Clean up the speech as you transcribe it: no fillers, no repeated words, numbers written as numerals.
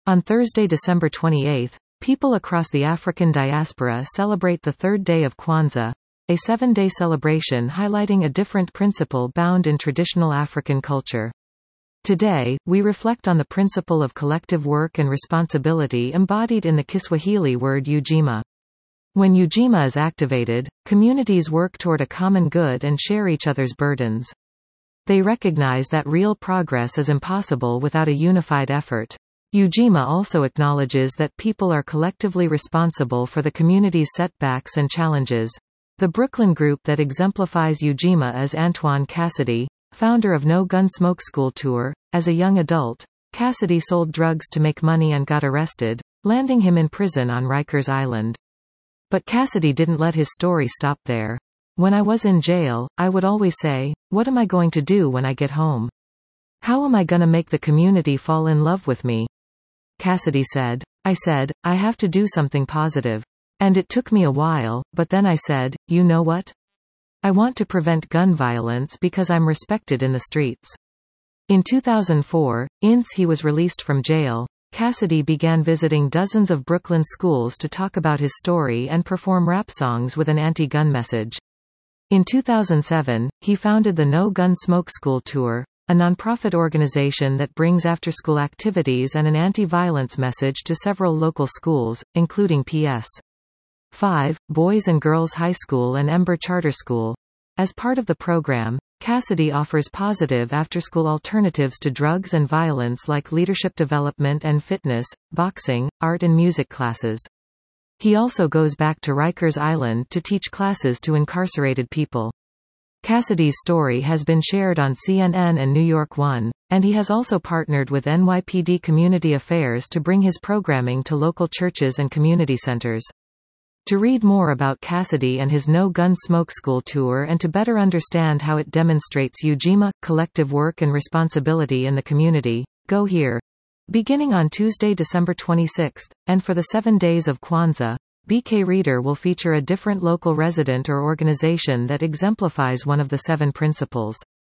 On Thursday, December 28, people across the African diaspora celebrate the third day of Kwanzaa, a 7-day celebration highlighting a different principle bound in traditional African culture. Today, we reflect on the principle of collective work and responsibility embodied in the Kiswahili word ujima. When ujima is activated, communities work toward a common good and share each other's burdens. They recognize that real progress is impossible without a unified effort. Ujima also acknowledges that people are collectively responsible for the community's setbacks and challenges. The Brooklyn group that exemplifies Ujima is Antoine Cassidy, founder of No Gun Smoke School Tour. As a young adult, Cassidy sold drugs to make money and got arrested, landing him in prison on Rikers Island. But Cassidy didn't let his story stop there. When I was in jail, I would always say, what am I going to do when I get home? How am I gonna make the community fall in love with me? Cassidy said. I said, I have to do something positive. And it took me a while, but then I said, you know what? I want to prevent gun violence because I'm respected in the streets. In 2004, since he was released from jail, Cassidy began visiting dozens of Brooklyn schools to talk about his story and perform rap songs with an anti-gun message. In 2007, he founded the No Gun Smoke School Tour, a nonprofit organization that brings after-school activities and an anti-violence message to several local schools, including P.S. 5, Boys and Girls High School and Ember Charter School. As part of the program, Cassidy offers positive after-school alternatives to drugs and violence like leadership development and fitness, boxing, art and music classes. He also goes back to Rikers Island to teach classes to incarcerated people. Cassidy's story has been shared on CNN and New York One, and he has also partnered with NYPD Community Affairs to bring his programming to local churches and community centers. To read more about Cassidy and his No Gun Smoke School Tour and to better understand how it demonstrates Ujima, collective work and responsibility in the community, go here. Beginning on Tuesday, December 26, and for the 7 days of Kwanzaa, BK Reader will feature a different local resident or organization that exemplifies one of the 7 principles.